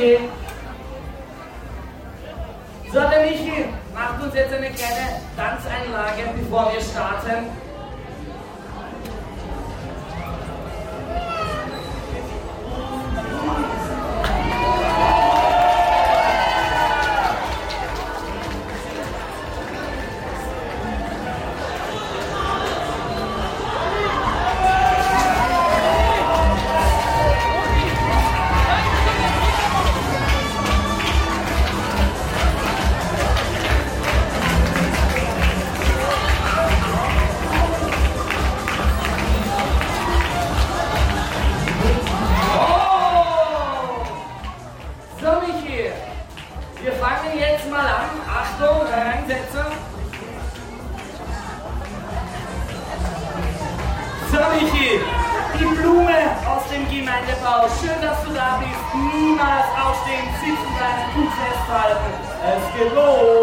okay. So, der Michi macht uns jetzt eine kleine Tanzeinlage, bevor wir starten. Wir fangen jetzt mal an. Achtung, reinsetzen. So, Michi, die Blume aus dem Gemeindebau. Schön, dass du da bist. Niemals aufstehen, sitzen bleiben, gut festhalten. Es geht los.